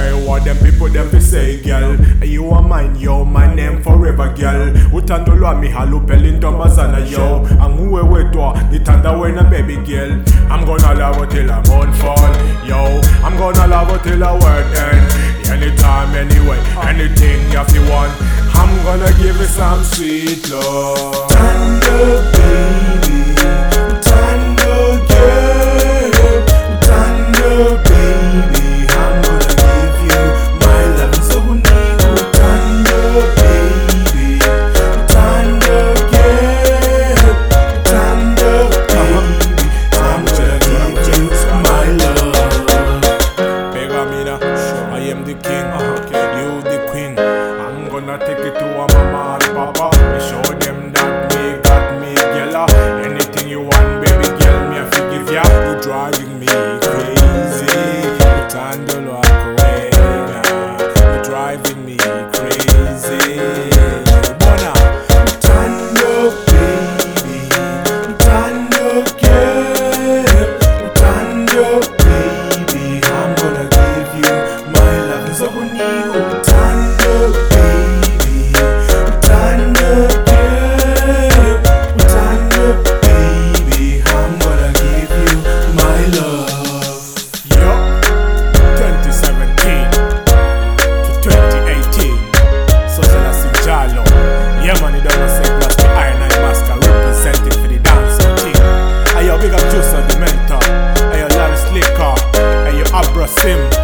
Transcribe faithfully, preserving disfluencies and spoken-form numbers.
care what them people them fi say, girl. You are mine, yo, my name forever, girl. Utandolwa mi halupeli ntombazana, yo. Anguwe wetwa, nitanda wena baby girl. I'm gonna love her till I'm on fall, yo. I'm gonna love her till I work end. Anytime, anyway, anything if you want, I'm gonna give you some sweet love. Tender baby, tender girl, tender baby, I'm gonna give you my love. So new, tender baby, tender girl, tender baby, I'm gonna give you my love. Pegamina, I am the king, you the queen. I'm gonna take it to a mama and papa and show them that me got me, girl. Anything you want, baby girl, me I forgive ya. You driving me crazy, you tandle walk away. You driving me crazy. Bona, tandle baby, tandle girl, tandle baby, I'm gonna give you my love. So new, tandle baby, tandle girl, tandle baby, I'm gonna give you my love. Yo, twenty seventeen to twenty eighteen, Social Sinjalo. Yeah man, you don't know say that's the Iron Eye Master representing for the dancing team. Ayo, big up Juice and the mentor. Ayo, Larry Slicker. Ayo, Abra Sim.